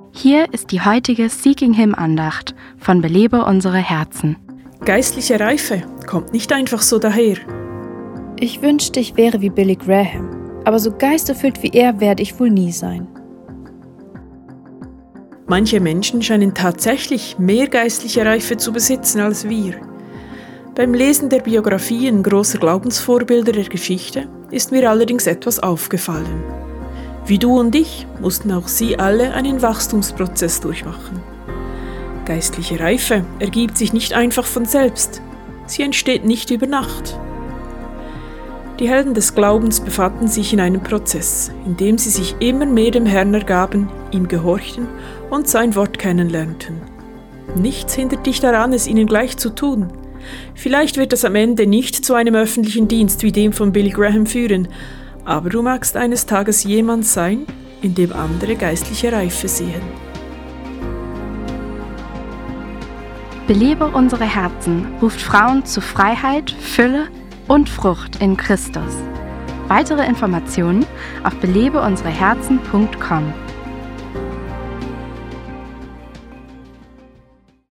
Hier ist die heutige Seeking Him Andacht von Belebe unsere Herzen. Geistliche Reife kommt nicht einfach so daher. Ich wünschte, ich wäre wie Billy Graham, aber so geisterfüllt wie er werde ich wohl nie sein. Manche Menschen scheinen tatsächlich mehr geistliche Reife zu besitzen als wir. Beim Lesen der Biografien großer Glaubensvorbilder der Geschichte ist mir allerdings etwas aufgefallen. Wie du und ich mussten auch sie alle einen Wachstumsprozess durchmachen. Geistliche Reife ergibt sich nicht einfach von selbst. Sie entsteht nicht über Nacht. Die Helden des Glaubens befanden sich in einem Prozess, in dem sie sich immer mehr dem Herrn ergaben, ihm gehorchten und sein Wort kennenlernten. Nichts hindert dich daran, es ihnen gleich zu tun. Vielleicht wird es am Ende nicht zu einem öffentlichen Dienst wie dem von Billy Graham führen, aber du magst eines Tages jemand sein, in dem andere geistliche Reife sehen. Belebe unsere Herzen ruft Frauen zu Freiheit, Fülle und Frucht in Christus. Weitere Informationen auf belebeunsereherzen.com.